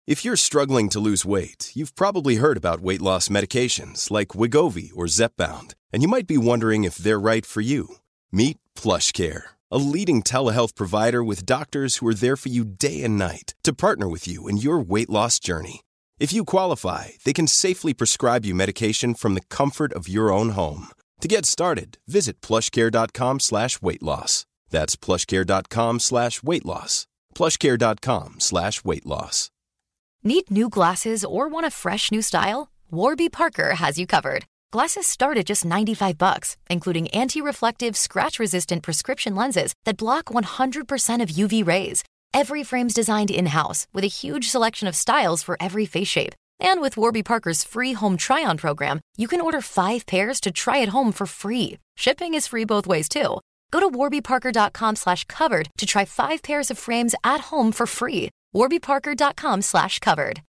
If you're struggling to lose weight, you've probably heard about weight loss medications like Wegovy or Zepbound, and you might be wondering if they're right for you. Meet PlushCare, a leading telehealth provider with doctors who are there for you day and night to partner with you in your weight loss journey. If you qualify, they can safely prescribe you medication from the comfort of your own home. To get started, visit plushcare.com/weightloss. That's plushcare.com/weightloss. plushcare.com/weightloss. Need new glasses or want a fresh new style? Warby Parker has you covered. Glasses start at just $95, including anti-reflective, scratch-resistant prescription lenses that block 100% of UV rays. Every frame's designed in-house with a huge selection of styles for every face shape. And with Warby Parker's free home try-on program, you can order 5 pairs to try at home for free. Shipping is free both ways, too. Go to warbyparker.com/covered to try 5 pairs of frames at home for free. warbyparker.com/covered.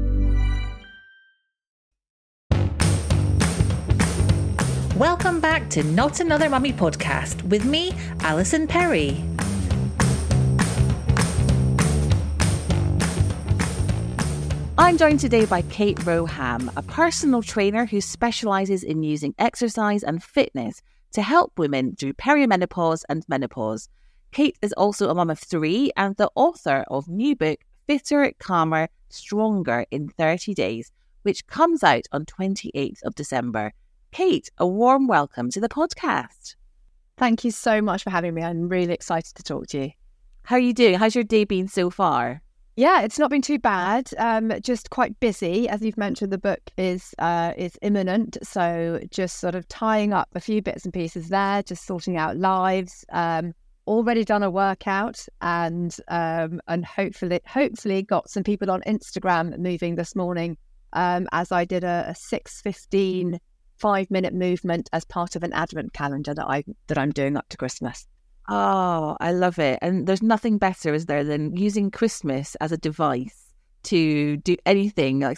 Welcome back to Not Another Mummy podcast with me, Alison Perry. I'm joined today by Kate Roham, a personal trainer who specialises in using exercise and fitness to help women through perimenopause and menopause. Kate is also a mum of 3 and the author of new book, Fitter, Calmer, Stronger in 30 Days, which comes out on 28th of December. Kate, a warm welcome to the podcast. Thank you so much for having me. I'm really excited to talk to you. How are you doing? How's your day been so far? Yeah, it's not been too bad. Just quite busy. As you've mentioned, the book is imminent. So just sort of tying up a few bits and pieces there, just sorting out lives. Already done a workout and hopefully got some people on Instagram moving this morning as I did a 6:15 5-minute movement as part of an advent calendar that I'm doing up to Christmas. Oh, I love it. And there's nothing better, is there, than using Christmas as a device to do anything, like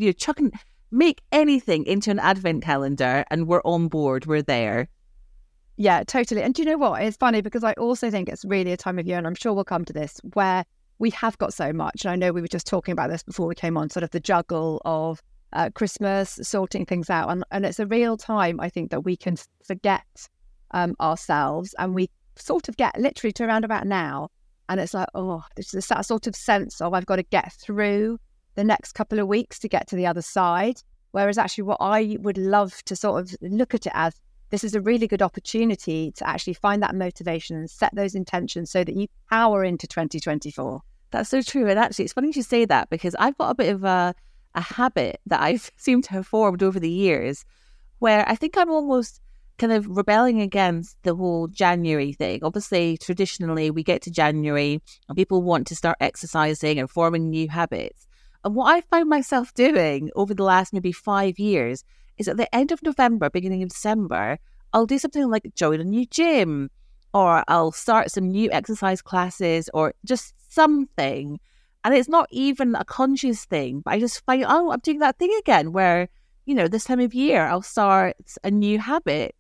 make anything into an advent calendar and we're on board, we're there. Yeah, totally. And do you know what? It's funny because I also think it's really a time of year, and I'm sure we'll come to this, where we have got so much. And I know we were just talking about this before we came on, sort of the juggle of Christmas, sorting things out. And it's a real time, I think, that we can forget ourselves, and we sort of get literally to around about now. And it's like, there's that sort of sense of I've got to get through the next couple of weeks to get to the other side. Whereas actually what I would love to sort of look at it as, this is a really good opportunity to actually find that motivation and set those intentions so that you power into 2024. That's so true. And actually, it's funny you say that because I've got a bit of a habit that I've seemed to have formed over the years where I think I'm almost kind of rebelling against the whole January thing. Obviously, traditionally, we get to January and people want to start exercising and forming new habits. And what I found myself doing over the last maybe 5 years is at the end of November, beginning of December, I'll do something like join a new gym, or I'll start some new exercise classes, or just something. And it's not even a conscious thing, but I just find, I'm doing that thing again where, this time of year, I'll start a new habit.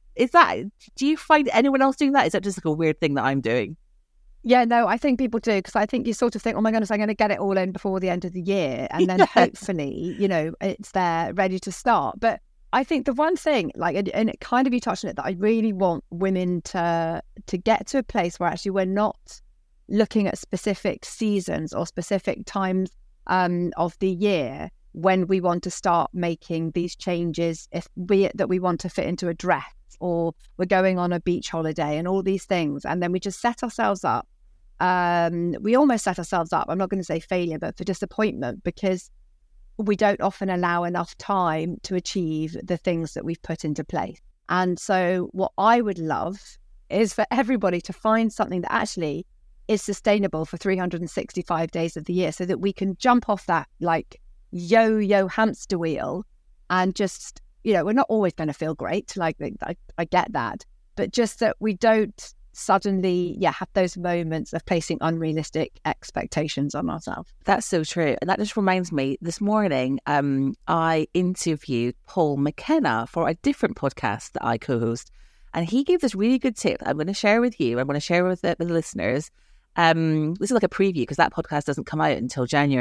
Do you find anyone else doing that? Is that just like a weird thing that I'm doing? Yeah, no, I think people do, because I think you sort of think, oh my goodness, I'm going to get it all in before the end of the year. And then hopefully, it's there ready to start. But I think the one thing, and it kind of, you touched on it, that I really want women to get to a place where actually we're not looking at specific seasons or specific times of the year when we want to start making these changes, that we want to fit into a dress, or we're going on a beach holiday and all these things. And then we just set ourselves up. We almost set ourselves up, I'm not going to say failure, but for disappointment, because we don't often allow enough time to achieve the things that we've put into place. And so what I would love is for everybody to find something that actually is sustainable for 365 days of the year, so that we can jump off that yo-yo hamster wheel and just, we're not always going to feel great. I get that, but just that we don't suddenly have those moments of placing unrealistic expectations on ourselves. That's so true. And that just reminds me, this morning I interviewed Paul McKenna for a different podcast that I co-host, and he gave this really good tip I'm going to share with you. I'm going to share with the listeners. This is like a preview because that podcast doesn't come out until January.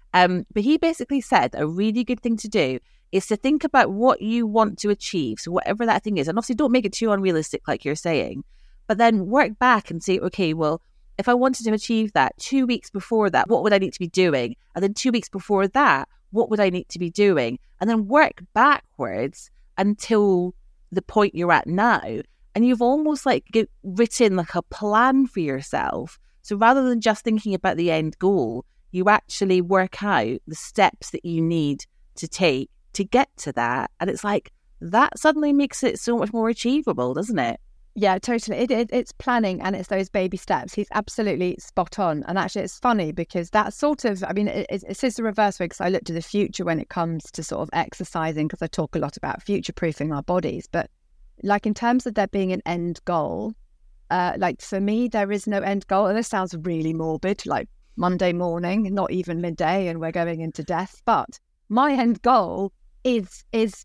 But he basically said a really good thing to do is to think about what you want to achieve. So whatever that thing is, and obviously don't make it too unrealistic like you're saying, but then work back and say, okay, well, if I wanted to achieve that 2 weeks before that, what would I need to be doing? And then 2 weeks before that, what would I need to be doing? And then work backwards until the point you're at now. And you've almost like written like a plan for yourself. So rather than just thinking about the end goal, you actually work out the steps that you need to take to get to that. And it's like, that suddenly makes it so much more achievable, doesn't it? Yeah, totally. It's planning and it's those baby steps. He's absolutely spot on. And actually, it's funny because that sort of, I mean, it's the reverse way, because I look to the future when it comes to sort of exercising, because I talk a lot about future-proofing our bodies. But like in terms of there being an end goal, like for me, there is no end goal. And this sounds really morbid, like Monday morning, not even midday, and we're going into death. But my end goal is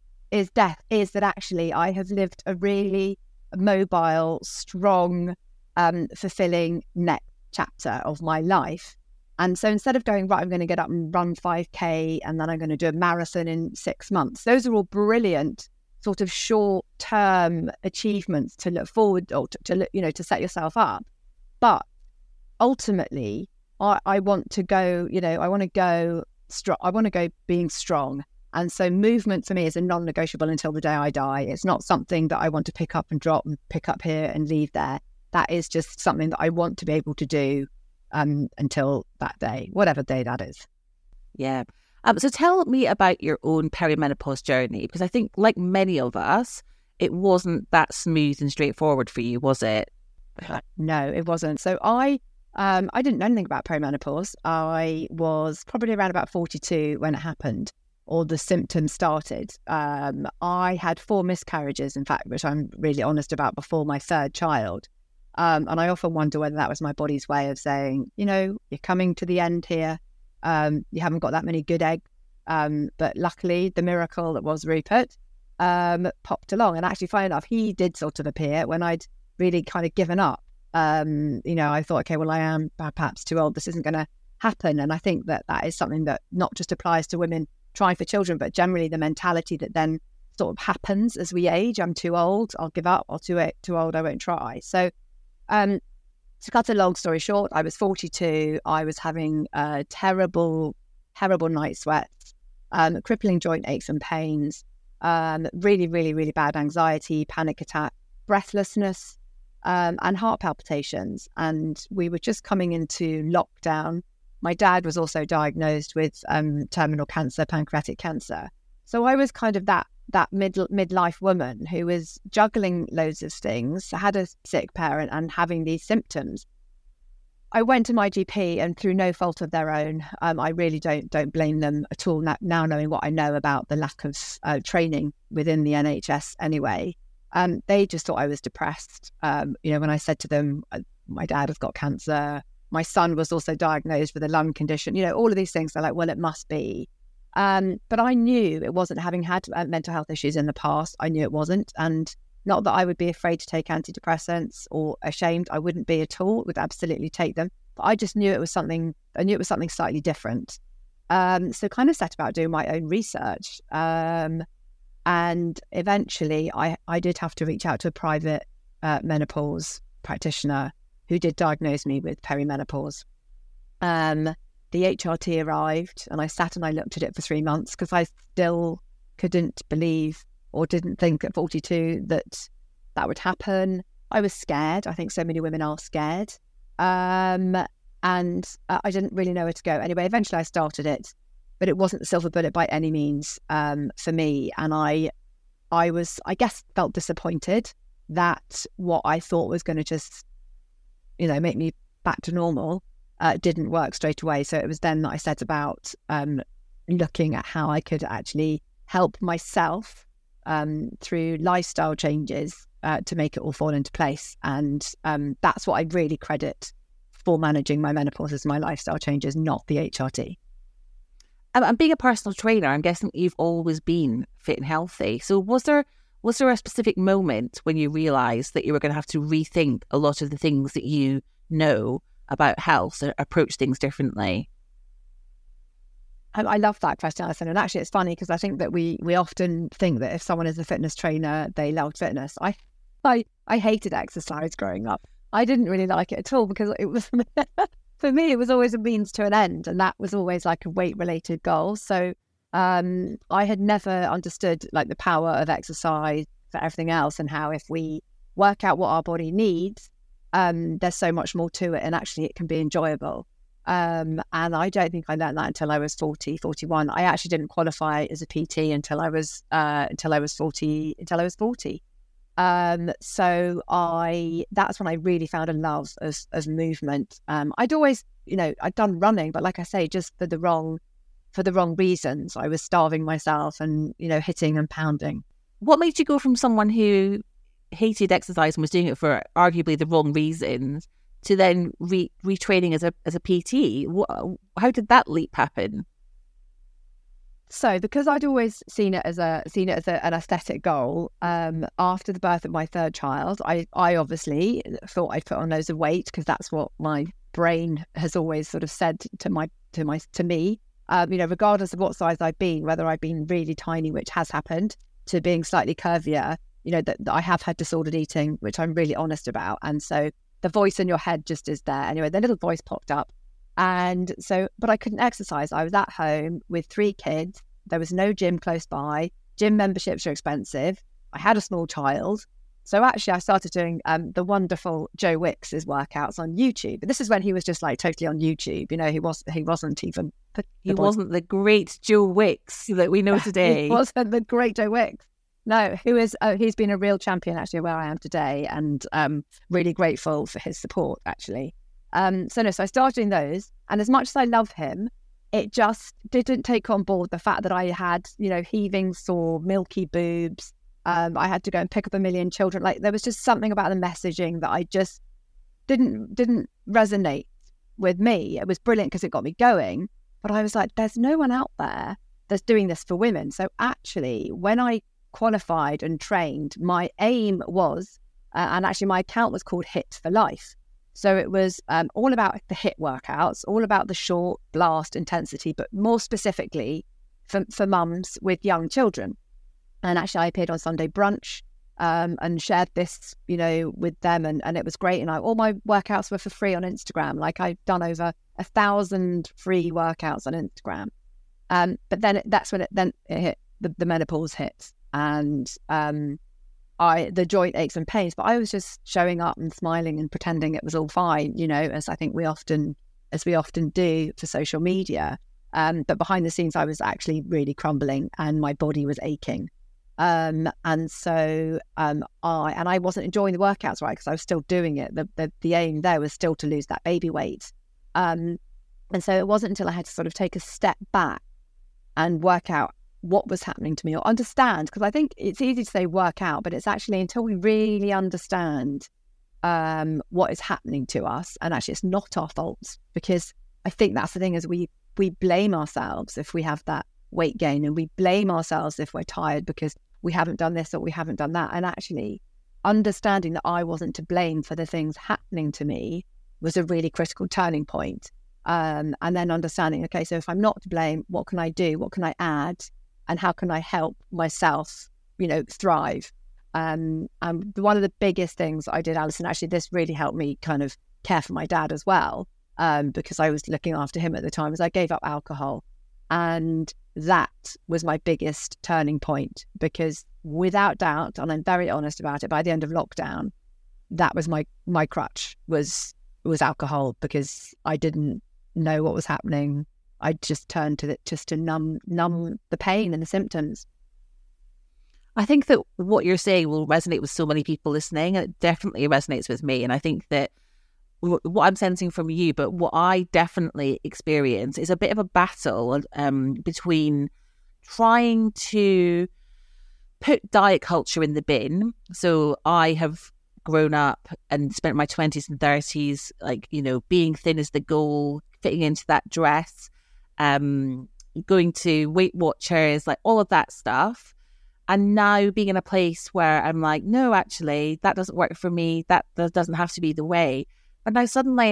death, is that actually I have lived a really mobile, strong, fulfilling next chapter of my life. And so instead of going, right, I'm going to get up and run 5K and then I'm going to do a marathon in 6 months, those are all brilliant sort of short-term achievements to look forward or to set yourself up. But ultimately, I want to go, I want to go strong. I want to go being strong. And so movement for me is a non-negotiable until the day I die. It's not something that I want to pick up and drop and pick up here and leave there. That is just something that I want to be able to do until that day, whatever day that is. Yeah. So tell me about your own perimenopause journey, because I think like many of us, it wasn't that smooth and straightforward for you, was it? No, it wasn't. So I didn't know anything about perimenopause. I was probably around about 42 when it happened, or the symptoms started. I had 4 miscarriages, in fact, which I'm really honest about, before my 3rd child. And I often wonder whether that was my body's way of saying, you're coming to the end here. You haven't got that many good eggs. But luckily, the miracle that was Rupert popped along. And actually, funny enough, he did sort of appear when I'd really kind of given up. I thought, okay, well, I am perhaps too old. This isn't going to happen. And I think that is something that not just applies to women trying for children, but generally the mentality that then sort of happens as we age. I'm too old, I'll give up, or too old, I won't try. So to cut a long story short, I was 42. I was having terrible night sweats, crippling joint aches and pains, really, really, really bad anxiety, panic attack, breathlessness, and heart palpitations. And we were just coming into lockdown. My dad was also diagnosed with terminal cancer, pancreatic cancer. So I was kind of that midlife woman who was juggling loads of things, had a sick parent and having these symptoms. I went to my GP, and through no fault of their own, I really don't blame them at all now knowing what I know about the lack of training within the NHS anyway. They just thought I was depressed. When I said to them, my dad has got cancer, my son was also diagnosed with a lung condition, all of these things. They're like, well, it must be. But I knew it wasn't, having had mental health issues in the past. I knew it wasn't. And not that I would be afraid to take antidepressants or ashamed. I wouldn't be at all, would absolutely take them. But I just knew it was something, slightly different. So kind of set about doing my own research. And eventually I did have to reach out to a private menopause practitioner who did diagnose me with perimenopause. The HRT arrived, and I sat and I looked at it for 3 months because I still couldn't believe or didn't think at 42 that would happen. I was scared. I think so many women are scared. And I didn't really know where to go. Anyway, eventually I started it, but it wasn't the silver bullet by any means for me. And I felt disappointed that what I thought was going to just, make me back to normal didn't work straight away. So it was then that I set about looking at how I could actually help myself through lifestyle changes to make it all fall into place. And that's what I really credit for managing my menopause, is my lifestyle changes, not the HRT. And being a personal trainer, I'm guessing you've always been fit and healthy. So was there a specific moment when you realised that you were going to have to rethink a lot of the things that you know about health and approach things differently? I love that question, Alison. And actually, it's funny because I think that we often think that if someone is a fitness trainer, they love fitness. I hated exercise growing up. I didn't really like it at all because it was, for me, it was always a means to an end. And that was always like a weight-related goal. So I had never understood like the power of exercise for everything else, and how if we work out what our body needs, there's so much more to it, and actually it can be enjoyable. And I don't think I learned that until I was 40, 41. I actually didn't qualify as a PT until I was 40. So that's when I really found a love as movement. I'd always, I'd done running, but like I say, just for the wrong reasons. I was starving myself and, hitting and pounding. What made you go from someone who hated exercise and was doing it for arguably the wrong reasons to then retraining as a PT? How did that leap happen? So, because I'd always seen it as an aesthetic goal, after the birth of my third child, I obviously thought I'd put on loads of weight because that's what my brain has always sort of said to me. Regardless of what size I've been, whether I've been really tiny, which has happened, to being slightly curvier, that I have had disordered eating, which I'm really honest about. And so the voice in your head just is there. Anyway, the little voice popped up. And so, but I couldn't exercise. I was at home with 3 kids. There was no gym close by. Gym memberships are expensive. I had a small child. So actually I started doing the wonderful Joe Wicks' workouts on YouTube. But this is when he was just like totally on YouTube. He wasn't even... He wasn't the great Joe Wicks that we know today. He wasn't the great Joe Wicks. No, he's been a real champion actually where I am today, and really grateful for his support actually. So I started doing those, and as much as I love him, it just didn't take on board the fact that I had, heaving sore, milky boobs. I had to go and pick up a million children. Like there was just something about the messaging that I just didn't resonate with me. It was brilliant because it got me going, but I was like, there's no one out there that's doing this for women. So actually, when I qualified and trained, my aim was, and actually my account was called HIT for Life. So it was all about the HIT workouts, all about the short blast intensity, but more specifically for mums with young children. And actually I appeared on Sunday Brunch and shared this, with them, and it was great. And all my workouts were for free on Instagram. Like I've done over 1,000 free workouts on Instagram. But then that's when it hit, the menopause hit, and the joint aches and pains. But I was just showing up and smiling and pretending it was all fine, as I think we often do for social media. But behind the scenes, I was actually really crumbling, and my body was aching. And so I wasn't enjoying the workouts, right? Because I was still doing it. The aim there was still to lose that baby weight. And so it wasn't until I had to sort of take a step back and work out what was happening to me, or understand, because I think it's easy to say work out, but it's actually until we really understand what is happening to us. And actually it's not our fault, because I think that's the thing, is we blame ourselves if we have that weight gain, and we blame ourselves if we're tired because we haven't done this or we haven't done that. And actually understanding that I wasn't to blame for the things happening to me was a really critical turning point. And then understanding, okay, so if I'm not to blame, what can I do? What can I add? And how can I help myself, thrive? And one of the biggest things I did, Alison, actually, this really helped me kind of care for my dad as well, because I was looking after him at the time, is I gave up alcohol. And that was my biggest turning point, because without doubt, and I'm very honest about it, by the end of lockdown, that was my crutch was alcohol, because I didn't know what was happening. I just turned to it just to numb the pain and the symptoms. I think that what you're saying will resonate with so many people listening, and it definitely resonates with me. And I think that what I'm sensing from you, but what I definitely experience, is a bit of a battle between trying to put diet culture in the bin. So I have grown up and spent my 20s and 30s, being thin is the goal, fitting into that dress, going to Weight Watchers, like all of that stuff. And now being in a place where I'm like, no, actually, that doesn't work for me. That doesn't have to be the way. But now suddenly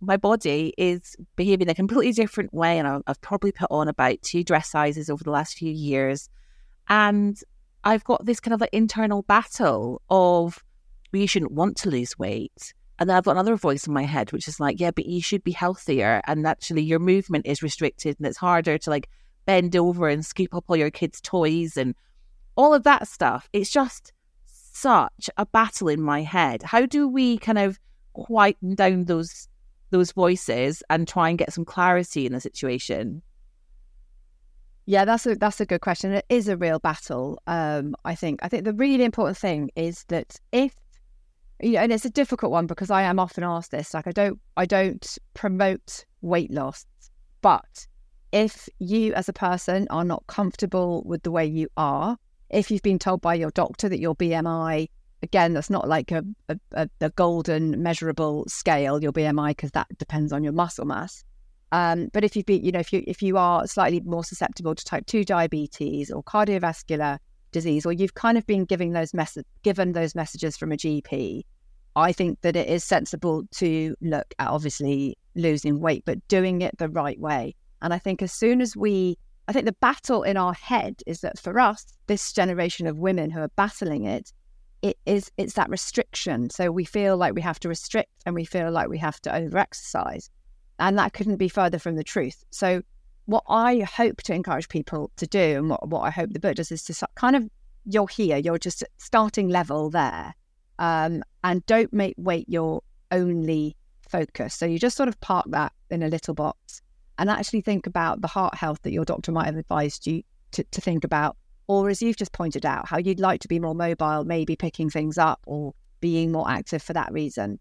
my body is behaving a completely different way, and I've probably put on about 2 dress sizes over the last few years, and I've got this kind of like internal battle of, well, you shouldn't want to lose weight. And then I've got another voice in my head, which is like, yeah, but you should be healthier. And actually your movement is restricted and it's harder to like bend over and scoop up all your kids' toys and all of that stuff. It's just such a battle in my head. How do we kind of quieten down those voices and try and get some clarity in the situation? Yeah, that's a good question. It is a real battle. I think the really important thing is that if, and it's a difficult one because I am often asked this, like I don't promote weight loss, but if you as a person are not comfortable with the way you are, if you've been told by your doctor that your BMI, again, that's not like a golden measurable scale, your BMI, because that depends on your muscle mass. But if you've been, if you are slightly more susceptible to type 2 diabetes or cardiovascular disease, or you've kind of been given those messages from a GP, I think that it is sensible to look at obviously losing weight, but doing it the right way. And I think as soon as I think the battle in our head is that for us, this generation of women who are battling it's that restriction. So we feel like we have to restrict and we feel like we have to over-exercise. And that couldn't be further from the truth. So what I hope to encourage people to do, and what I hope the book does, is to kind of, you're here, you're just starting level there. And don't make weight your only focus. So you just sort of park that in a little box and actually think about the heart health that your doctor might have advised you to think about. Or as you've just pointed out, how you'd like to be more mobile, maybe picking things up or being more active for that reason.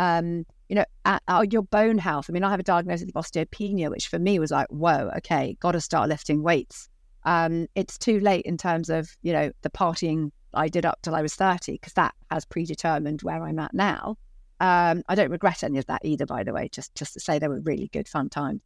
Your bone health. I mean, I have a diagnosis of osteopenia, which for me was like, whoa, okay, got to start lifting weights. It's too late in terms of, the partying I did up till I was 30, because that has predetermined where I'm at now. I don't regret any of that either, by the way, just to say they were really good fun times.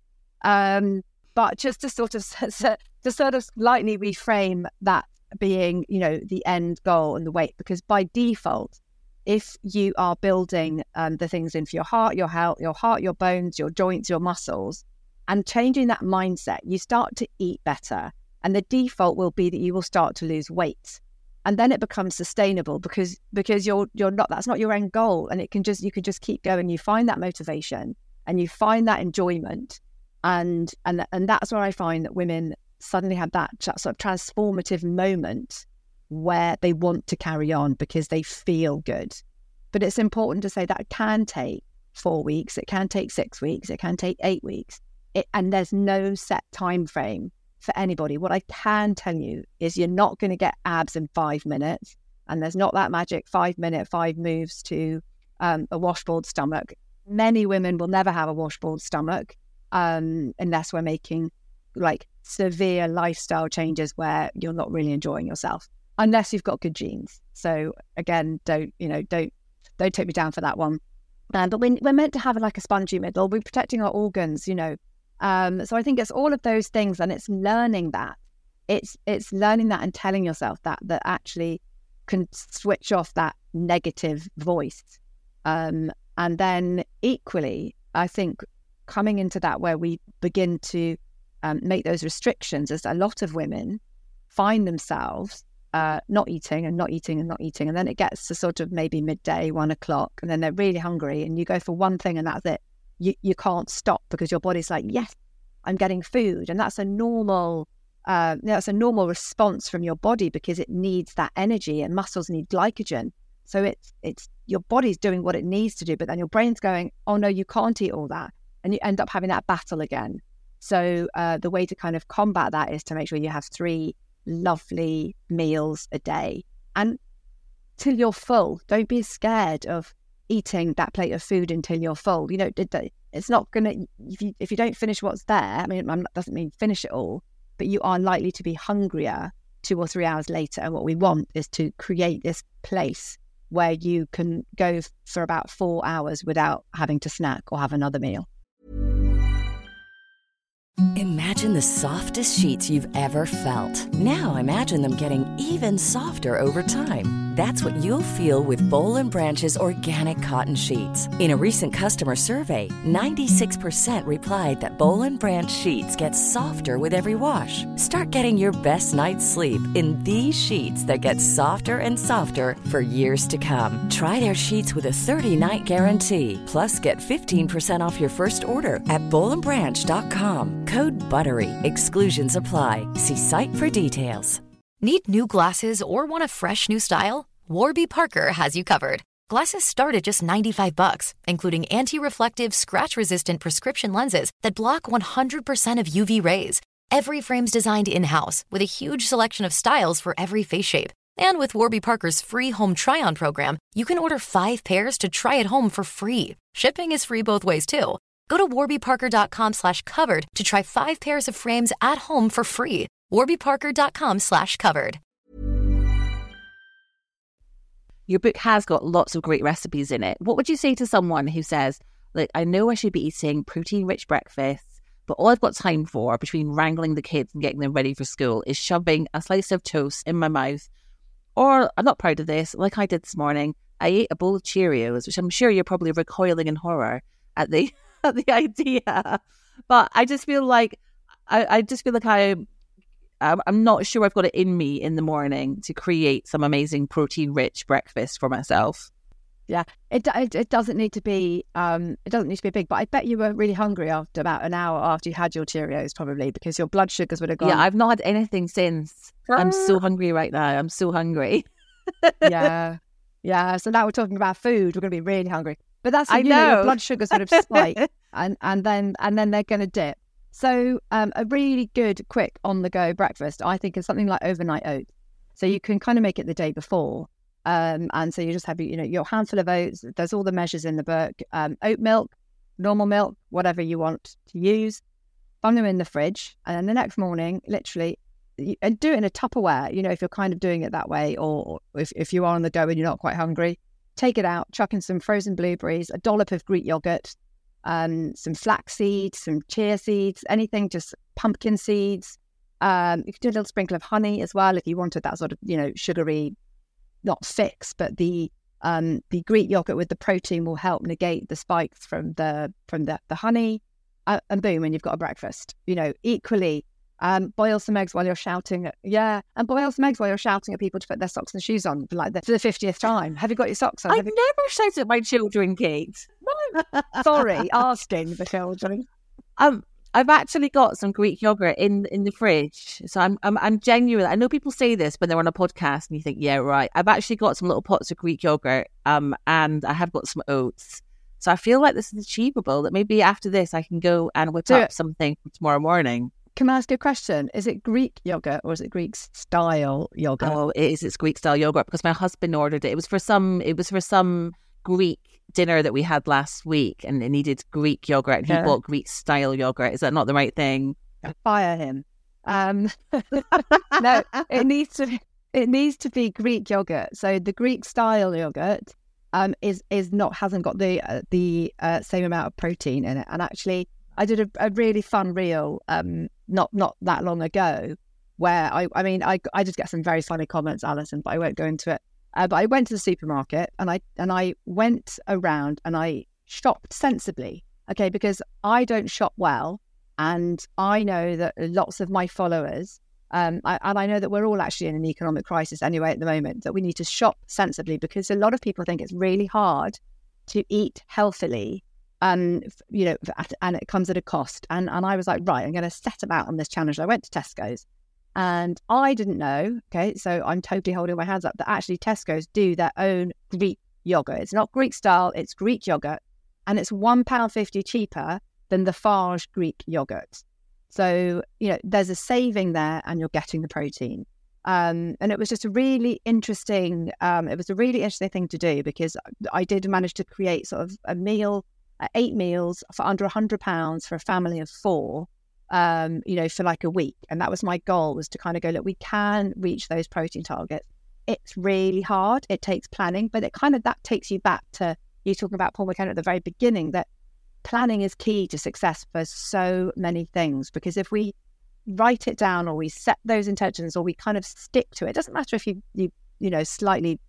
But just to sort of slightly reframe that being, the end goal and the weight, because by default, if you are building the things in for your heart, your bones, your joints, your muscles, and changing that mindset, you start to eat better. And the default will be that you will start to lose weight. And then it becomes sustainable because you're not, that's not your end goal. And you can just keep going. You find that motivation and you find that enjoyment. And that's where I find that women suddenly have that sort of transformative moment where they want to carry on because they feel good. But it's important to say that can take 4 weeks, it can take 6 weeks, it can take 8 weeks. And there's no set time frame for anybody. What I can tell you is you're not going to get abs in 5 minutes, and there's not that magic 5 moves to a washboard stomach. Many women will never have a washboard stomach unless we're making like severe lifestyle changes where you're not really enjoying yourself, unless you've got good genes. So again, don't take me down for that one. But we're meant to have like a spongy middle. We're protecting our organs, So I think it's all of those things, and it's learning that. It's learning that and telling yourself that actually can switch off that negative voice. And then equally, I think coming into that where we begin to make those restrictions, as a lot of women find themselves not eating, and then it gets to sort of maybe midday, 1 o'clock, and then they're really hungry, and you go for one thing and that's it. You can't stop because your body's like, yes, I'm getting food, and that's a normal response from your body because it needs that energy, and muscles need glycogen. So it's your body's doing what it needs to do, but then your brain's going, oh no, you can't eat all that, and you end up having that battle again. So the way to kind of combat that is to make sure you have 3 lovely meals a day, and till you're full. Don't be scared of eating that plate of food until you're full. It's not gonna, if you don't finish what's there, I mean, it doesn't mean finish it all, but you are likely to be hungrier 2 or 3 hours later. And what we want is to create this place where you can go for about 4 hours without having to snack or have another meal. Imagine the softest sheets you've ever felt. Now imagine them getting even softer over time. That's what you'll feel with Boll & Branch's organic cotton sheets. In a recent customer survey, 96% replied that Boll & Branch sheets get softer with every wash. Start getting your best night's sleep in these sheets that get softer and softer for years to come. Try their sheets with a 30-night guarantee. Plus, get 15% off your first order at bollandbranch.com. Code BUTTERY. Exclusions apply. See site for details. Need new glasses or want a fresh new style? Warby Parker has you covered. Glasses start at just $95, including anti-reflective, scratch-resistant prescription lenses that block 100% of UV rays. Every frame's designed in-house with a huge selection of styles for every face shape. And with Warby Parker's free home try-on program, you can order 5 pairs to try at home for free. Shipping is free both ways, too. Go to warbyparker.com/covered to try 5 pairs of frames at home for free. warbyparker.com/covered. Your book has got lots of great recipes in it. What would you say to someone who says, look, I know I should be eating protein-rich breakfasts, but all I've got time for between wrangling the kids and getting them ready for school is shoving a slice of toast in my mouth. Or, I'm not proud of this, like I did this morning, I ate a bowl of Cheerios, which I'm sure you're probably recoiling in horror at the idea. But I just feel like I'm not sure I've got it in me in the morning to create some amazing protein-rich breakfast for myself. Yeah, it doesn't need to be big, but I bet you were really hungry after about an hour after you had your Cheerios, probably because your blood sugars would have gone. Yeah, I've not had anything since. I'm so hungry right now. I'm so hungry. Yeah. So now we're talking about food. We're going to be really hungry, but that's your blood sugars would have spiked, and then they're going to dip. So a really good, quick, on-the-go breakfast, I think, is something like overnight oats. So you can kind of make it the day before. And so you just have, your handful of oats. There's all the measures in the book. Oat milk, normal milk, whatever you want to use. Bung them in the fridge. And then the next morning, literally, and do it in a Tupperware, if you're kind of doing it that way, or if you are on the go and you're not quite hungry, take it out, chuck in some frozen blueberries, a dollop of Greek yogurt, some flax seeds, some chia seeds, anything, just pumpkin seeds. You could do a little sprinkle of honey as well if you wanted that sort of, sugary, not fix, but the Greek yogurt with the protein will help negate the spikes from the honey, and boom, and you've got a breakfast. Equally, boil some eggs while you're shouting. And boil some eggs while you're shouting at people to put their socks and shoes on for the 50th time. Have you got your socks on? I've never shouted at my children, Kate. No, sorry, asking the children. I've actually got some Greek yogurt in the fridge. So I'm genuine. I know people say this when they're on a podcast and you think, yeah, right. I've actually got some little pots of Greek yogurt, and I have got some oats. So I feel like this is achievable, that maybe after this I can go and whip up something for tomorrow morning. Can I ask you a question? Is it Greek yogurt or is it Greek style yogurt? Oh, it is. It's Greek style yogurt because my husband ordered it. It was for some Greek dinner that we had last week, and it needed Greek yogurt, and he bought Greek style yogurt. Is that not the right thing? Fire him. No, it needs to be Greek yogurt. So the Greek style yogurt hasn't got the same amount of protein in it. And actually, I did a really fun reel not that long ago where I just get some very funny comments, Alison, but I won't go into it. But I went to the supermarket and I went around and I shopped sensibly, okay, because I don't shop well, and I know that lots of my followers, and I know that we're all actually in an economic crisis anyway at the moment, that we need to shop sensibly because a lot of people think it's really hard to eat healthily, and it comes at a cost. And I was like, right, I'm going to set about on this challenge. I went to Tesco's. And I didn't know, okay, so I'm totally holding my hands up, that actually Tesco's do their own Greek yogurt. It's not Greek style, it's Greek yogurt. And it's £1.50 cheaper than the Farge Greek yogurt. So, there's a saving there and you're getting the protein. And it was just a really interesting, thing to do, because I did manage to create sort of a meal, 8 meals for under £100 for a family of 4. For like a week. And that was my goal, was to kind of go, look, we can reach those protein targets. It's really hard. It takes planning, but that takes you back to you talking about Paul McKenna at the very beginning, that planning is key to success for so many things. Because if we write it down, or we set those intentions, or we kind of stick to it, doesn't matter if you slightly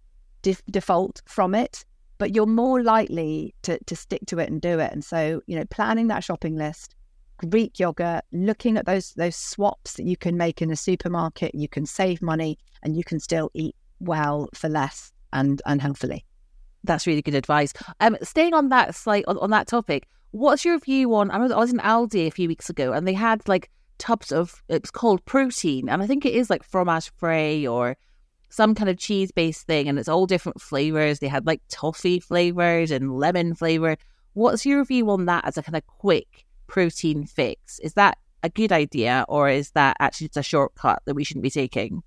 default from it, but you're more likely to stick to it and do it. And so, planning that shopping list, Greek yogurt, looking at those swaps that you can make in a supermarket, you can save money and you can still eat well for less and healthily. That's really good advice. Staying on that on that topic, what's your view on? I was in Aldi a few weeks ago, and they had like tubs of, it's called protein, and I think it is like fromage frais or some kind of cheese-based thing, and it's all different flavors. They had like toffee flavors and lemon flavor. What's your view on that as a kind of quick protein fix? Is that a good idea, or is that actually just a shortcut that we shouldn't be taking?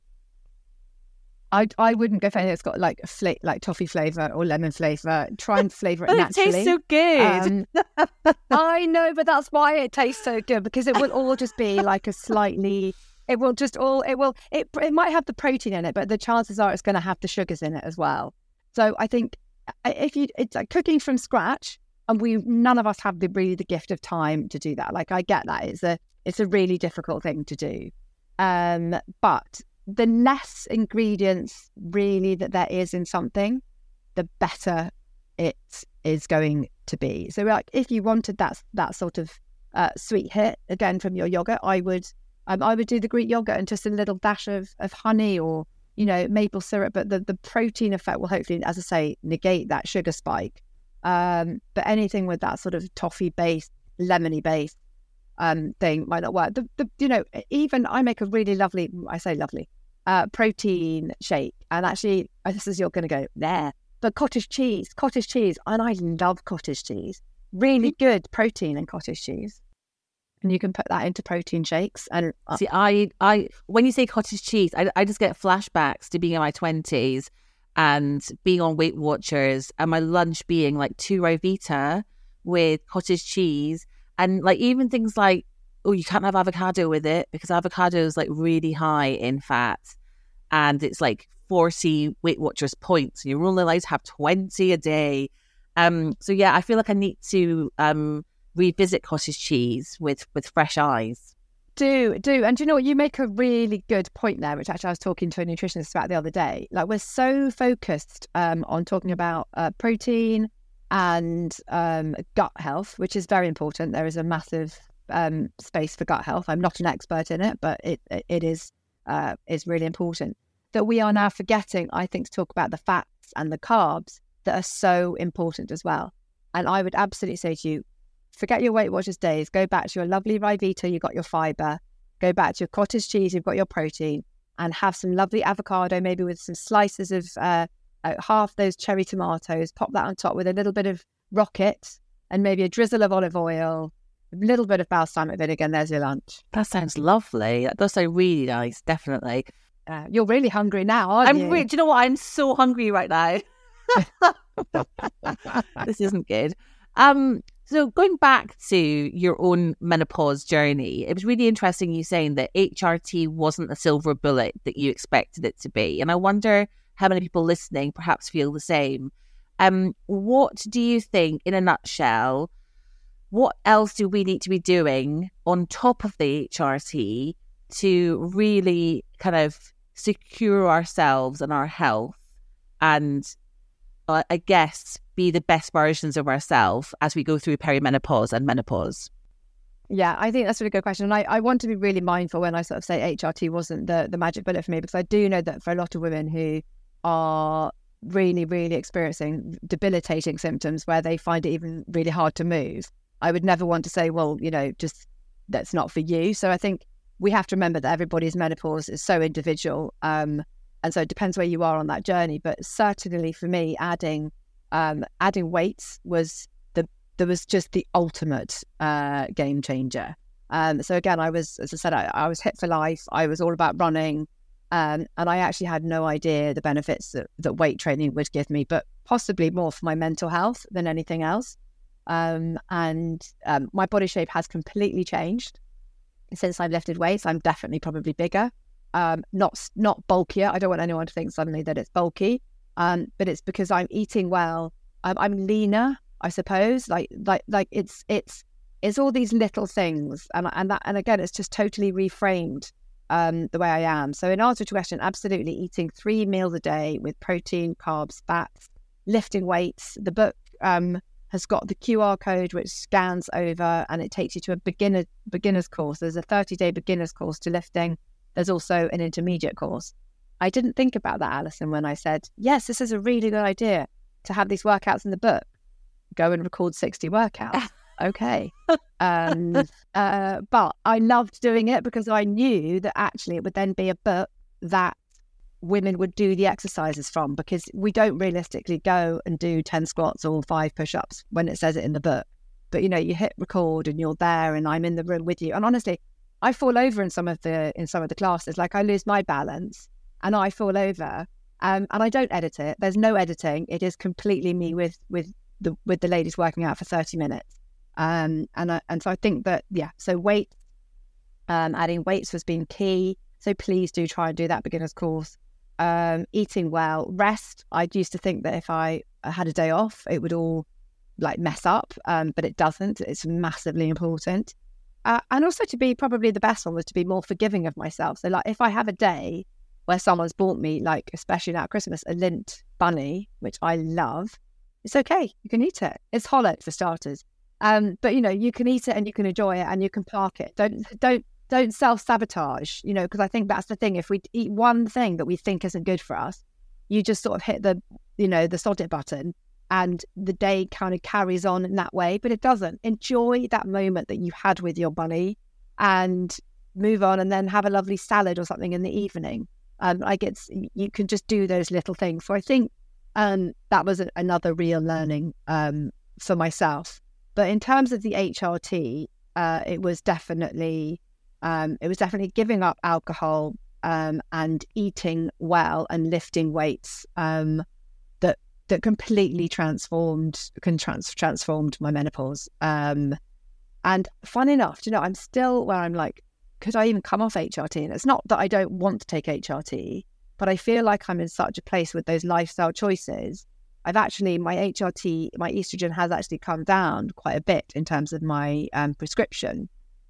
I wouldn't go for anything that's got like like toffee flavour or lemon flavour. Try and flavour it naturally. It tastes so good. I know, but that's why it tastes so good, because it will all just be like a slightly... It might have the protein in it, but the chances are it's going to have the sugars in it as well. So I think it's like cooking from scratch, and none of us have the gift of time to do that. Like, I get that it's a really difficult thing to do, but the less ingredients really that there is in something, the better it is going to be. So, like, if you wanted that sort of sweet hit again from your yogurt, I would do the Greek yogurt and just a little dash of honey or maple syrup. But the protein effect will hopefully, as I say, negate that sugar spike. But anything with that sort of toffee based, lemony based thing might not work. Even I make a really lovely, protein shake, and actually this is, you're going to go there, but cottage cheese, and I love cottage cheese. Really good protein in cottage cheese, and you can put that into protein shakes. And see, I when you say cottage cheese, I just get flashbacks to being in my 20s and being on Weight Watchers, and my lunch being like 2 Ryvita with cottage cheese, and like even things like, oh, you can't have avocado with it because avocado is like really high in fat, and it's like 40 Weight Watchers points, and you're only allowed to have 20 a day. So yeah, I feel like I need to revisit cottage cheese with fresh eyes. Do and you know what, you make a really good point there, which actually I was talking to a nutritionist about the other day. Like, we're so focused on talking about protein and gut health, which is very important. There is a massive space for gut health. I'm not an expert in it, but it is really important. That we are now forgetting, I think, to talk about the fats and the carbs that are so important as well. And I would absolutely say to you, forget your Weight Watchers days. Go back to your lovely Ryvita, you got your fibre. Go back to your cottage cheese, you've got your protein, and have some lovely avocado, maybe with some slices of half those cherry tomatoes. Pop that on top with a little bit of rocket and maybe a drizzle of olive oil, a little bit of balsamic vinegar, and there's your lunch. That sounds lovely. That does sound really nice, definitely. You're really hungry now, aren't you? Do you know what? I'm so hungry right now. This isn't good. So going back to your own menopause journey, it was really interesting you saying that HRT wasn't a silver bullet that you expected it to be. And I wonder how many people listening perhaps feel the same. What do you think, in a nutshell, what else do we need to be doing on top of the HRT to really kind of secure ourselves and our health and I guess be the best versions of ourselves as we go through perimenopause and menopause? Yeah, I think that's a really good question. And I want to be really mindful when I sort of say HRT wasn't the magic bullet for me, because I do know that for a lot of women who are really, really experiencing debilitating symptoms where they find it even really hard to move, I would never want to say, well, just that's not for you. So I think we have to remember that everybody's menopause is so individual. And so it depends where you are on that journey. But certainly for me, adding weights was just the ultimate game changer. So again, as I said, I was hit for life. I was all about running. And I actually had no idea the benefits that weight training would give me, but possibly more for my mental health than anything else. And my body shape has completely changed since I've lifted weights. I'm definitely probably bigger, not bulkier. I don't want anyone to think suddenly that it's bulky, but it's because I'm eating well. I'm leaner, I suppose. Like it's all these little things, and again, it's just totally reframed the way I am. So in answer to your question, absolutely eating 3 meals a day with protein, carbs, fats, lifting weights. The book has got the QR code which scans over and it takes you to a beginner's course. There's a 30-day beginner's course to lifting. There's also an intermediate course. I didn't think about that, Alison, when I said, yes, this is a really good idea to have these workouts in the book. Go and record 60 workouts. Okay. But I loved doing it because I knew that actually it would then be a book that women would do the exercises from, because we don't realistically go and do 10 squats or 5 push-ups when it says it in the book. But, you hit record and you're there and I'm in the room with you. And honestly, I fall over in some of the classes. Like I lose my balance and I fall over and I don't edit it. There's no editing. It is completely me with the ladies working out for 30 minutes. And so I think that, so weight, adding weights has been key. So please do try and do that beginner's course. Eating well, rest. I used to think that if I had a day off, it would all like mess up, but it doesn't. It's massively important. And also to be, probably the best one was to be more forgiving of myself. So like if I have a day where someone's bought me, like especially now at Christmas, a Lindt bunny, which I love, it's okay. You can eat it. It's hollow for starters. But you can eat it and you can enjoy it and you can park it. Don't self-sabotage, because I think that's the thing. If we eat one thing that we think isn't good for us, you just sort of hit the sod it button and the day kind of carries on in that way, but it doesn't. Enjoy that moment that you had with your bunny and move on, and then have a lovely salad or something in the evening. You can just do those little things. So I think that was another real learning for myself. But in terms of the HRT, it was definitely giving up alcohol and eating well and lifting weights that completely transformed my menopause. And fun enough, I'm still where I'm like, could I even come off HRT? And it's not that I don't want to take HRT, but I feel like I'm in such a place with those lifestyle choices. My estrogen has actually come down quite a bit in terms of my prescription.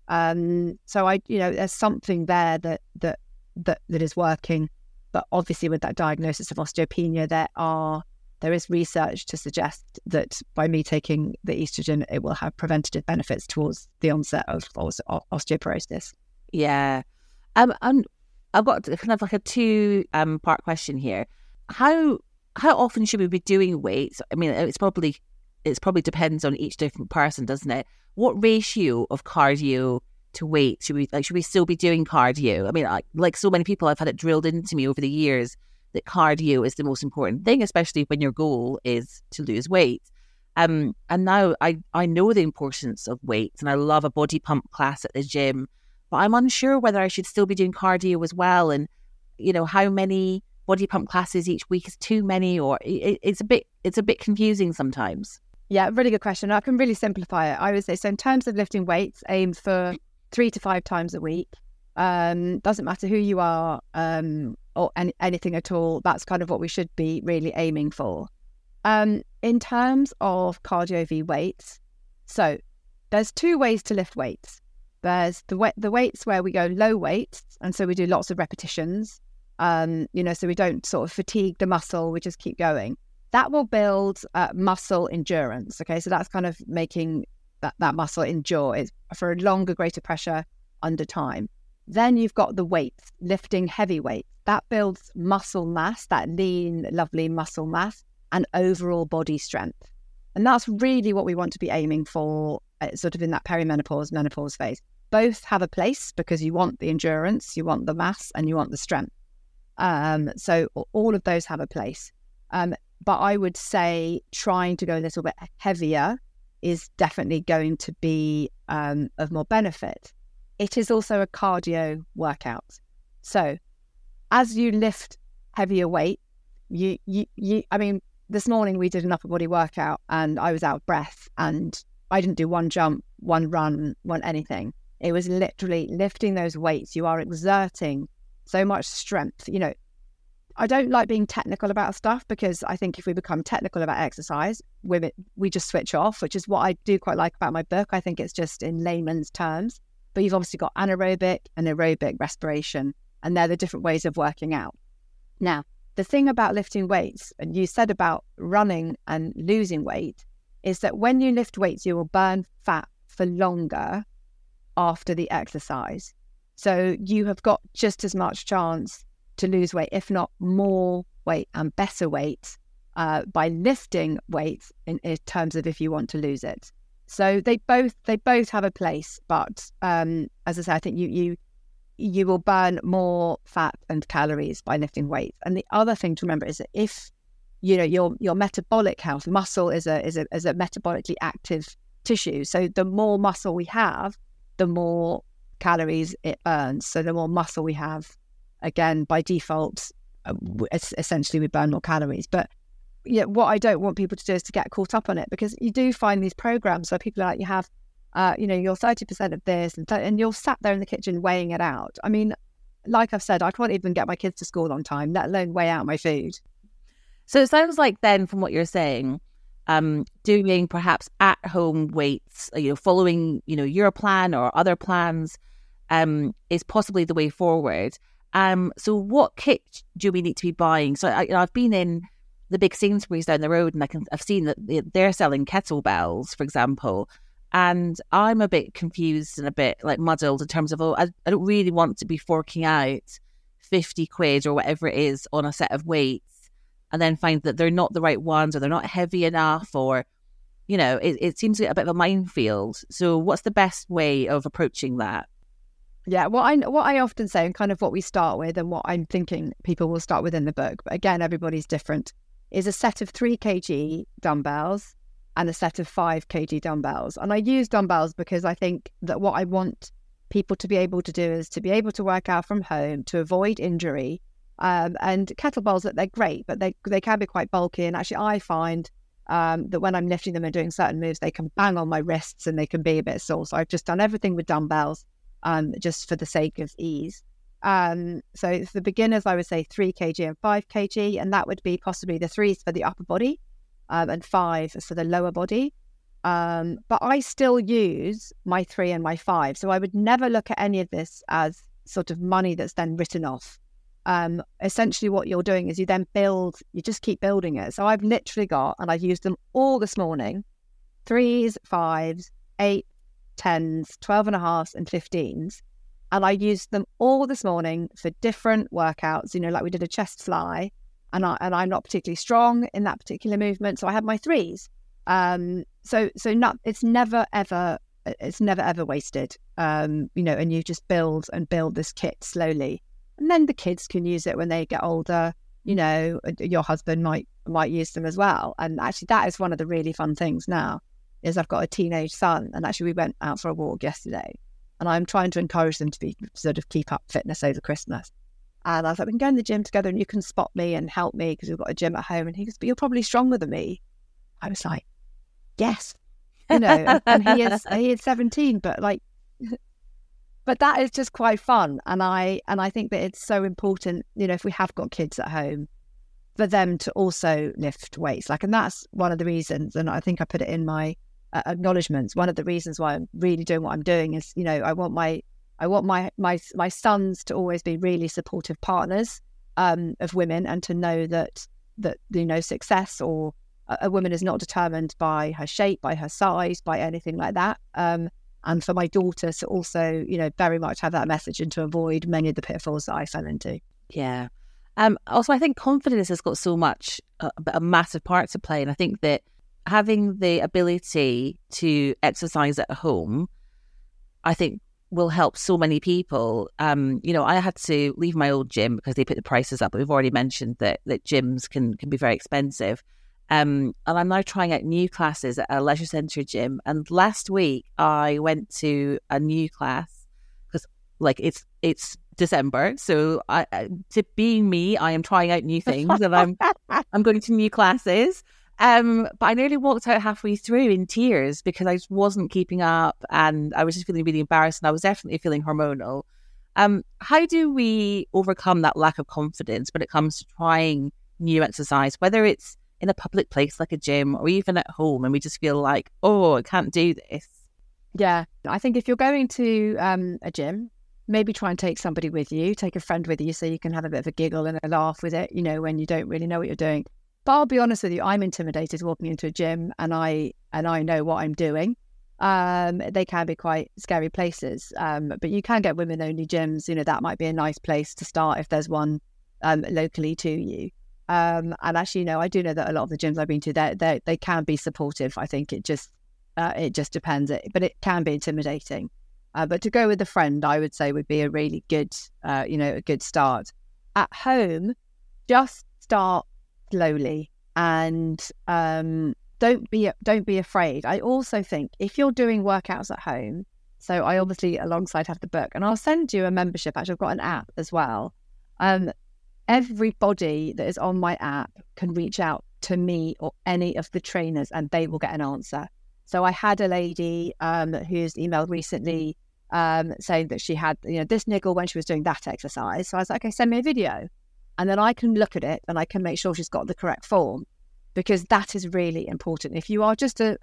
So there's something there that is working, but obviously with that diagnosis of osteopenia, there is research to suggest that by me taking the estrogen, it will have preventative benefits towards the onset of osteoporosis. Yeah. And I've got kind of like a 2-part question here. How often should we be doing weights? I mean, it's probably depends on each different person, doesn't it? What ratio of cardio to weight should we still be doing cardio? I mean, like so many people, I've had it drilled into me over the years that cardio is the most important thing, especially when your goal is to lose weight. And now I know the importance of weights, and I love a body pump class at the gym, but I'm unsure whether I should still be doing cardio as well, and how many body pump classes each week is too many, or it's a bit confusing sometimes. Yeah, really good question. I can really simplify it. I would say, so in terms of lifting weights, aim for 3 to 5 times a week. Doesn't matter who you are or anything at all. That's kind of what we should be really aiming for. In terms of cardio v weights, so there's 2 ways to lift weights. There's the weights where we go low weights, and so we do lots of repetitions. So we don't sort of fatigue the muscle, we just keep going. That will build muscle endurance. Okay, so that's kind of making that muscle endure for a longer, greater pressure under time. Then you've got the weights, lifting heavy weights. That builds muscle mass, that lean, lovely muscle mass, and overall body strength. And that's really what we want to be aiming for, sort of in that perimenopause, menopause phase. Both have a place because you want the endurance, you want the mass, and you want the strength. So all of those have a place. But I would say trying to go a little bit heavier is definitely going to be of more benefit. It is also a cardio workout. So as you lift heavier weight, I mean, this morning we did an upper body workout and I was out of breath and I didn't do one jump, one run, one anything. It was literally lifting those weights. You are exerting so much strength. I don't like being technical about stuff because I think if we become technical about exercise, we just switch off, which is what I do quite like about my book. I think it's just in layman's terms. but you've obviously got anaerobic and aerobic respiration, and they're the different ways of working out. Now, the thing about lifting weights, and you said about running and losing weight, is that when you lift weights, you will burn fat for longer after the exercise. So you have got just as much chance to lose weight, if not more weight and better weight, by lifting weights in terms of if you want to lose it. So they both have a place, but as I say, I think you will burn more fat and calories by lifting weights. And the other thing to remember is that if your metabolic health, muscle is a metabolically active tissue. So the more muscle we have, the more calories it burns. So the more muscle we have, again, by default, essentially we burn more calories. But what I don't want people to do is to get caught up on it, because you do find these programs where people are like, you have, you're 30% of this, and you're sat there in the kitchen weighing it out. I mean, like I've said, I can't even get my kids to school on time, let alone weigh out my food. So it sounds like then, from what you're saying, doing perhaps at-home weights, following, your plan or other plans, is possibly the way forward. So what kit do we need to be buying? So I've been in the big Sainsbury's down the road, and I've seen that they're selling kettlebells, for example. And I'm a bit confused and a bit like muddled in terms of, I don't really want to be forking out 50 quid or whatever it is on a set of weights, and then find that they're not the right ones, or they're not heavy enough, or, it seems to get a bit of a minefield. So what's the best way of approaching that? Yeah, what I often say, and kind of what we start with, and what I'm thinking people will start with in the book, but again, everybody's different, is a set of 3 kg dumbbells and a set of 5 kg dumbbells. And I use dumbbells because I think that what I want people to be able to do is to be able to work out from home, to avoid injury. And kettlebells, that they're great, but they can be quite bulky. And actually, I find that when I'm lifting them and doing certain moves, they can bang on my wrists and they can be a bit sore. So I've just done everything with dumbbells, just for the sake of ease. So for beginners, I would say 3 kg and 5 kg, and that would be possibly the 3s for the upper body, and 5 is for the lower body. But I still use my 3 and my 5. So I would never look at any of this as sort of money that's then written off. Essentially what you're doing is you just keep building it. So I've literally got, and I've used them all this morning, 3s, 5s, 8, 10s, 12.5s and 15s. And I used them all this morning for different workouts, like we did a chest fly, and I'm not particularly strong in that particular movement. So I had my 3s. It's never ever wasted. And you just build this kit slowly. And then the kids can use it when they get older. Your husband might use them as well. And actually, that is one of the really fun things now, is I've got a teenage son, and actually we went out for a walk yesterday, and I'm trying to encourage them to keep up fitness over Christmas. And I was like, we can go in the gym together and you can spot me and help me because we've got a gym at home. And he goes, but you're probably stronger than me. I was like, yes, and he is 17, but that is just quite fun. And I think that it's so important, if we have got kids at home, for them to also lift weights. And that's one of the reasons, and I think I put it in my acknowledgements, one of the reasons why I'm really doing what I'm doing is, I want my sons to always be really supportive partners of women, and to know that success or a woman is not determined by her shape, by her size, by anything like that. And for my daughter to also, very much have that message, and to avoid many of the pitfalls that I fell into. Yeah. Also, I think confidence has got so much, a massive part to play. And I think that having the ability to exercise at home, I think will help so many people. I had to leave my old gym because they put the prices up, but we've already mentioned that gyms can be very expensive. And I'm now trying out new classes at a leisure centre gym. And last week I went to a new class because it's December. So to being me, I am trying out new things and I'm going to new classes. But I nearly walked out halfway through in tears because I just wasn't keeping up, and I was just feeling really embarrassed, and I was definitely feeling hormonal. How do we overcome that lack of confidence when it comes to trying new exercise, whether it's in a public place like a gym or even at home, and we just feel like, oh, I can't do this? Yeah, I think if you're going to a gym, maybe try and take somebody with you, take a friend with you so you can have a bit of a giggle and a laugh with it, when you don't really know what you're doing. But I'll be honest with you, I'm intimidated walking into a gym and I know what I'm doing. They can be quite scary places, but you can get women-only gyms. That might be a nice place to start if there's one locally to you. And actually, I do know that a lot of the gyms I've been to, they can be supportive. I think it just depends, but it can be intimidating. But to go with a friend, I would say would be a really good, a good start. At home, just start slowly and don't be afraid. I also think if you're doing workouts at home, so I obviously alongside have the book, and I'll send you a membership. Actually, I've got an app as well. Everybody that is on my app can reach out to me or any of the trainers and they will get an answer. So I had a lady who's emailed recently saying that she had this niggle when she was doing that exercise. So I was like, okay, send me a video. And then I can look at it and I can make sure she's got the correct form, because that is really important. If you are just a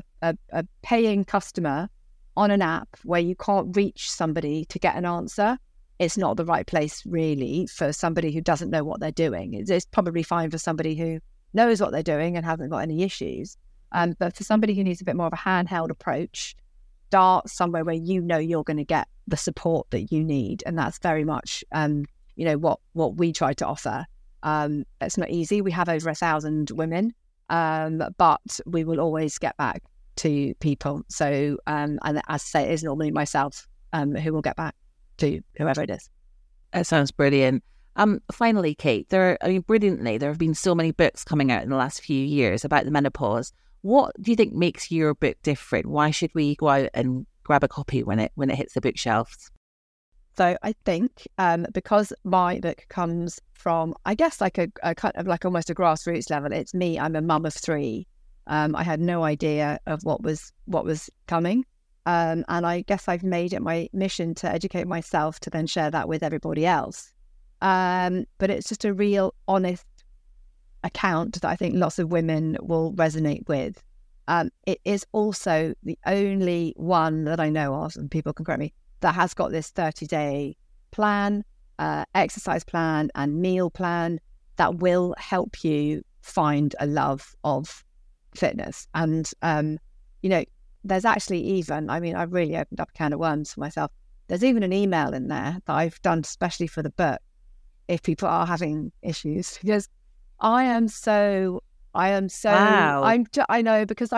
paying customer on an app where you can't reach somebody to get an answer, it's not the right place really for somebody who doesn't know what they're doing. It's probably fine for somebody who knows what they're doing and hasn't got any issues. But for somebody who needs a bit more of a handheld approach, start somewhere where you're going to get the support that you need. And that's very much, what we try to offer. It's not easy. We have over 1,000 women, but we will always get back to people. So, and as I say, it is normally myself who will get back to whoever it is. That sounds brilliant. Finally, Kate, brilliantly, there have been so many books coming out in the last few years about the menopause. What do you think makes your book different? Why should we go out and grab a copy when it hits the bookshelves? So I think because my book comes from, I guess, like a kind of like almost a grassroots level. It's me. I'm a mum of 3. I had no idea of what was coming. And I guess I've made it my mission to educate myself to then share that with everybody else. But it's just a real honest account that I think lots of women will resonate with. It is also the only one that I know of, and people can correct me, that has got this 30-day plan, exercise plan and meal plan that will help you find a love of fitness. And, there's actually even, I've really opened up a can of worms for myself. There's even an email in there that I've done especially for the book if people are having issues, because I know, because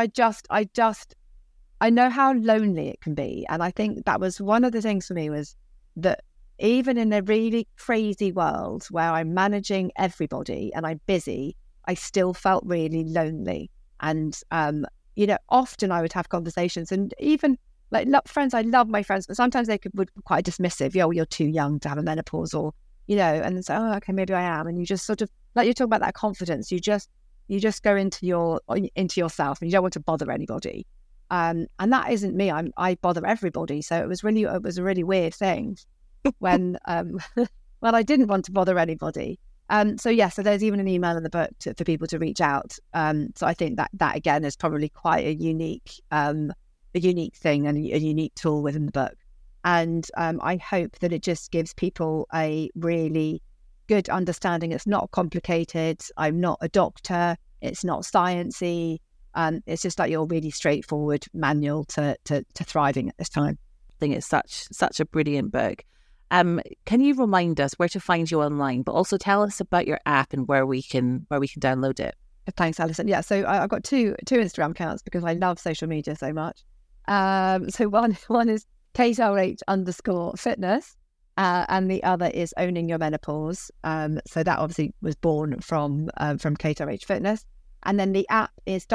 I know how lonely it can be. And I think that was one of the things for me, was that even in a really crazy world where I'm managing everybody and I'm busy, I still felt really lonely. And, often I would have conversations, and even like friends, I love my friends, but sometimes they would be quite dismissive. You're too young to have a menopause, or, and say, oh, okay, maybe I am. And you just sort of, like you're talking about that confidence, you just go into yourself and you don't want to bother anybody. And that isn't me. I bother everybody. So it was a really weird thing when I didn't want to bother anybody. So there's even an email in the book for people to reach out. So I think that again is probably quite a unique thing and a unique tool within the book. And I hope that it just gives people a really good understanding. It's not complicated. I'm not a doctor. It's not sciencey. It's just like your really straightforward manual to thriving at this time. I think it's such a brilliant book. Can you remind us where to find you online, but also tell us about your app and where we can download it? Thanks, Alison. Yeah, so I've got two Instagram accounts because I love social media so much. So one is KateRH_fitness, and the other is Owning Your Menopause. So that obviously was born from KateRH Fitness. And then the app is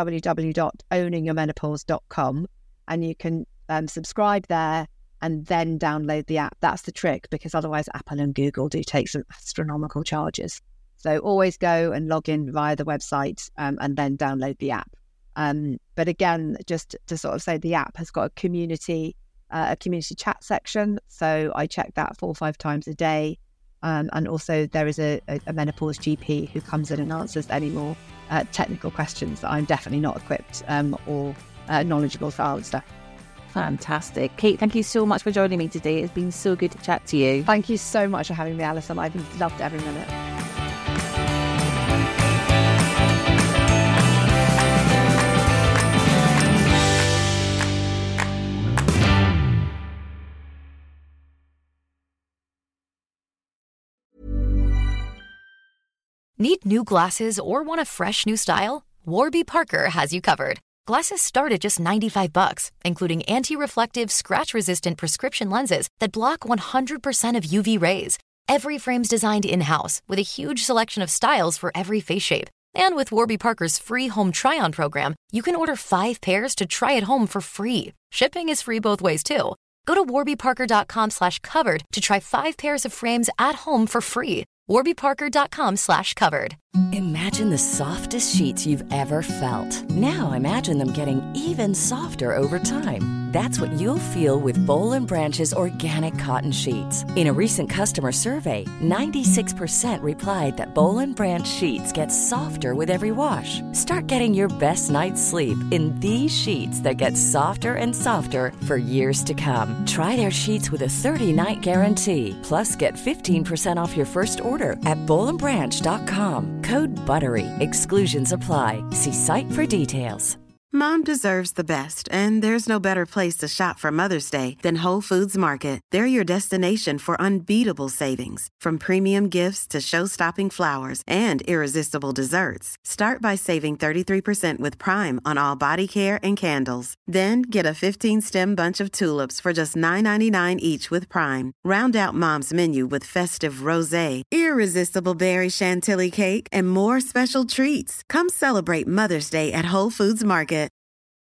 www.owningyourmenopause.com, and you can subscribe there and then download the app. That's the trick, because otherwise Apple and Google do take some astronomical charges. So always go and log in via the website and then download the app. But again, just to sort of say, the app has got a community chat section. So I check that 4 or 5 times a day. And also there is a menopause GP who comes in and answers any more technical questions that I'm definitely not equipped or knowledgeable to answer. Fantastic. Kate, thank you so much for joining me today. It's been so good to chat to you. Thank you so much for having me, Alison. I've loved every minute. Need new glasses or want a fresh new style? Warby Parker has you covered. Glasses start at just $95, including anti-reflective, scratch-resistant prescription lenses that block 100% of UV rays. Every frame's designed in-house with a huge selection of styles for every face shape. And with Warby Parker's free home try-on program, you can order 5 pairs to try at home for free. Shipping is free both ways, too. Go to warbyparker.com/covered to try 5 pairs of frames at home for free. warbyparker.com/covered. Imagine the softest sheets you've ever felt. Now imagine them getting even softer over time. That's what you'll feel with Boll & Branch's organic cotton sheets. In a recent customer survey, 96% replied that Boll & Branch sheets get softer with every wash. Start getting your best night's sleep in these sheets that get softer and softer for years to come. Try their sheets with a 30-night guarantee. Plus, get 15% off your first order at bollandbranch.com. Code BUTTERY. Exclusions apply. See site for details. Mom deserves the best, and there's no better place to shop for Mother's Day than Whole Foods Market. They're your destination for unbeatable savings, from premium gifts to show-stopping flowers and irresistible desserts. Start by saving 33% with Prime on all body care and candles. Then get a 15-stem bunch of tulips for just $9.99 each with Prime. Round out Mom's menu with festive rosé, irresistible berry chantilly cake, and more special treats. Come celebrate Mother's Day at Whole Foods Market.